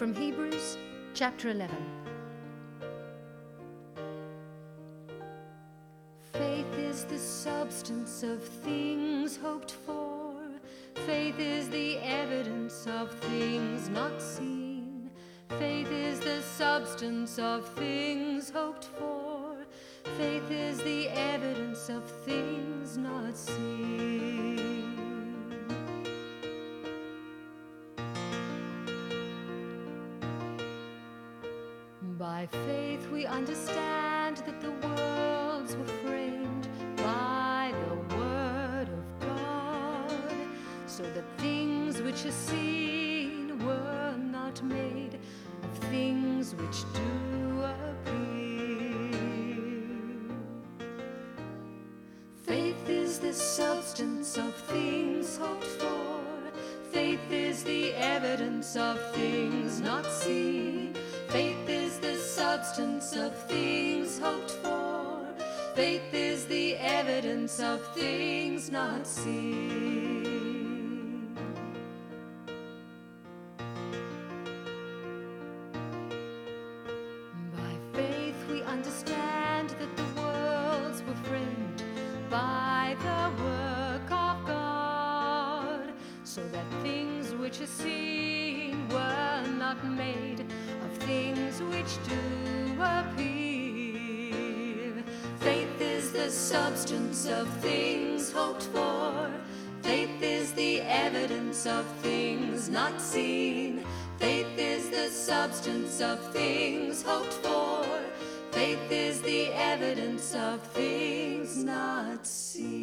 From Hebrews chapter 11. Faith is the substance of things hoped for. Faith is the evidence of things not seen. Faith is the substance of things hoped for. Faith is the evidence of things not seen. By faith we understand that the worlds were framed by the word of God, so that things which are seen were not made of things which do appear. Faith is the substance of things hoped for. Faith is the evidence of things not seen. Faith is the substance of things hoped for. Faith is the evidence of things not seen. By faith we understand that the worlds were framed by the work of God, so that things which are seen were not made of things which do appear. Faith is the substance of things hoped for. Faith is the evidence of things not seen. Faith is the substance of things hoped for. Faith is the evidence of things not seen.